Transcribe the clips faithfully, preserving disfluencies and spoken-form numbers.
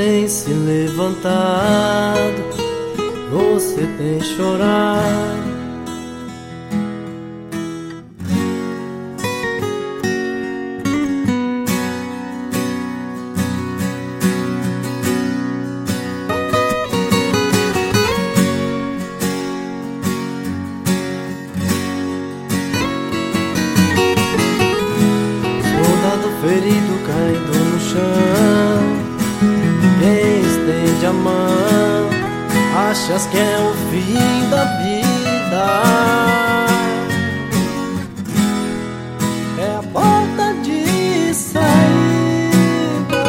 tem se levantado, você tem chorado. Ferido caído no chão, quem estende a mão, achas que é o fim da vida. É a porta de saída.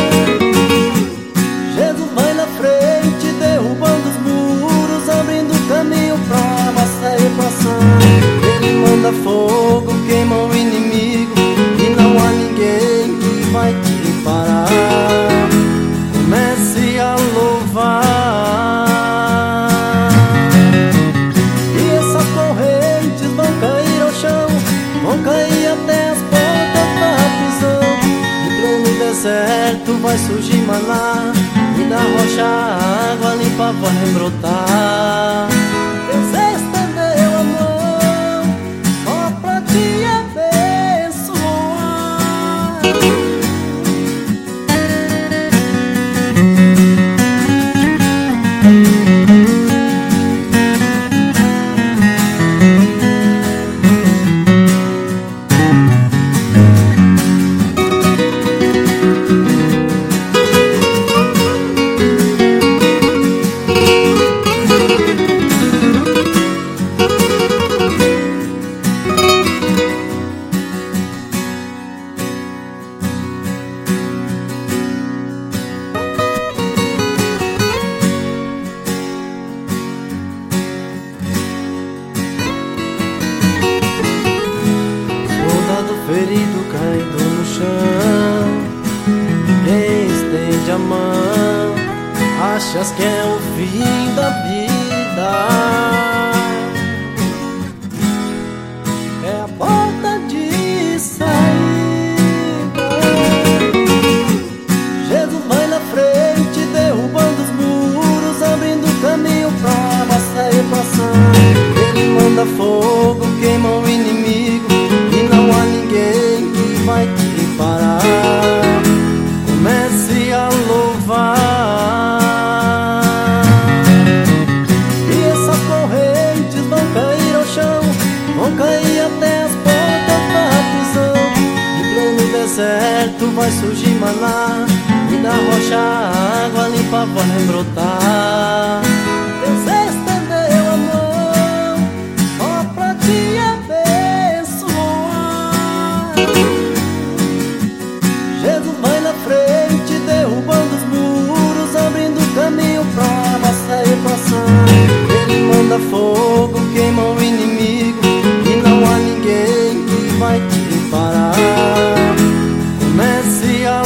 Jesus vai na frente, derrubando os muros, abrindo caminho pra massa e equação. Ele manda fogo, queima o inimigo, e não há ninguém que vai te parar. Comece a louvar, e essas correntes vão cair ao chão, vão cair até as portas da prisão. Em pleno deserto vai surgir maná, e da rocha a água limpa vai brotar. Deus estendeu a mão só pra te abençoar. Ferido caído no chão, quem estende a mão, achas que é o fim da vida. É a porta de saída. Jesus vai na frente, derrubando os muros, abrindo caminho pra massa e equação. Ele manda fogo, queima o inimigo, e não há ninguém que vai te parar. Comece a louvar, e essas correntes vão cair ao chão, vão cair até as portas da prisão. Em pleno deserto vai surgir maná, e da rocha a água limpa vai brotar. Deus estendeu a mão só pra te abençoar. Jesus vai na frente, derrubando os muros, abrindo caminho pra massa e equação. Ele manda fogo, queima o inimigo, e não há ninguém que vai te parar. Comece a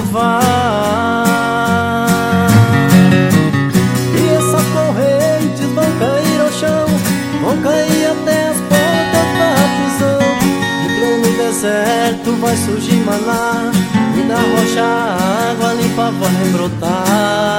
louvar, e essas correntes vão cair ao chão, vão cair até as portas da prisão. Em pleno deserto vai surgir maná, e da rocha a água limpa vai brotar.